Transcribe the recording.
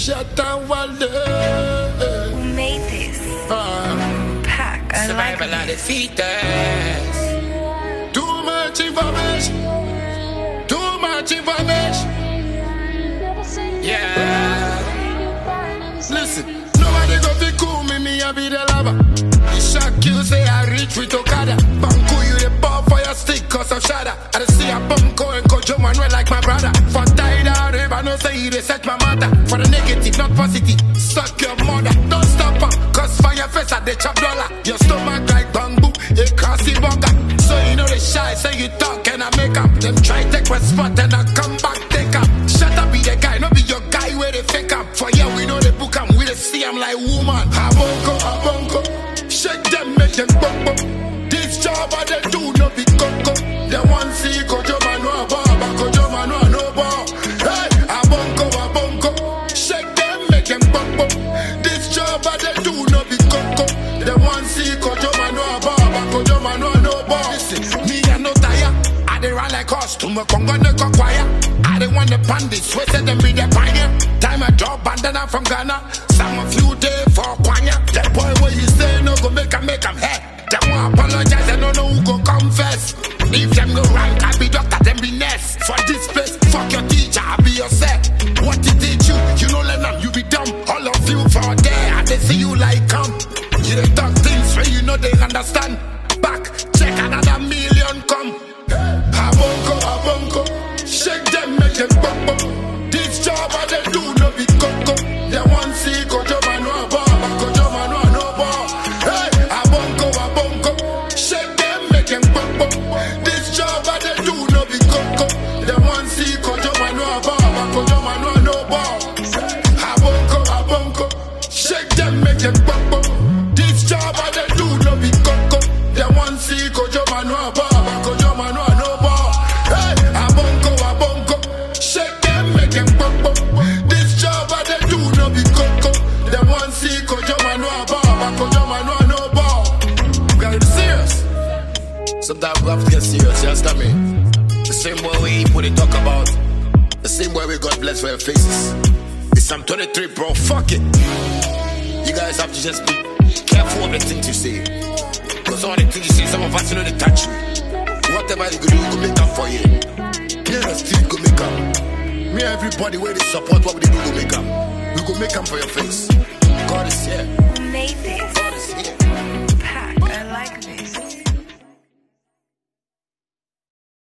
Shut down one day. Who made this? Pack. I like Survival of the fittest. Too much information. Too much information. Yeah. Listen, nobody go fi cool me I be the lover. The shock you say I reach with Okada. Banco you the ball for your stick cause of shada. I don't see a bunko and Kojo Manuel like my brother. For tied out I no say he reset my mother. For the negative, not positive, suck your mother. Don't stop her, cause fire face at the chop dollar. Your stomach like bamboo, a crossy burger. So you know the shy, say you talk and I make up. Them try take my spot and I come back take up. Shut up be the guy, no be your guy where they fake up. For yeah we know the book I'm with the see I'm like woman. Abonko, shake them make them bumbo. This job I they do no be coco. They want see Kojo Manu Baba, Kojo Manu no ball. Hey, abonko, shake them make them bumbo. This job I they do no be coco. They want see Kojo Manu Baba, Kojo Manu no ball. Listen, me I no tire. I they run like horse to my Congo no choir. I they want the bandits, we say them be the pioneer. Time I drop bandana from Ghana. Some of you day for Kwanya. That boy what you say no go make 'em hey. Them won't apologize, I don't know who go confess. If them go rank, I be doctor, them be nurse. For this place, fuck your teacher, I be your set. What he teach you, you know let them, you be dumb. All of you for there, I they see you like come. You they talk things where you know they understand. Back, check another million come. Abonko, shake them, make them bumbo. This job I they do no be coco. They want see Kojo Manu Baba, Kojo Manu no ball. Hey, abonko, shake them, make them bumbo. This job I they do no be coco. They want see Kojo Manu Baba, Kojo Manu no ball. Abonko, shake them, make them bumbo. This job I they do no be coco. They want see Kojo Manu Baba, Kojo Manu no ball. Hey, abonko, shake them, make them bumbo. This job I they do no be coco. They want see Kojo Manu Baba, Kojo Manu no ball. We gotta be serious. Sometimes we have to get serious, you understand me? The same way we put it talk about. The same way we got blessed for your faces. It's Psalm 23, bro, fuck it. You guys have to just be careful of the things you say. Because all the things you say, some of us you know they touch you. Whatever you do, go make up for you. Clear still go make up. Me and everybody where they support what we do, go make up. We go make up for your face. God is here. Who made this?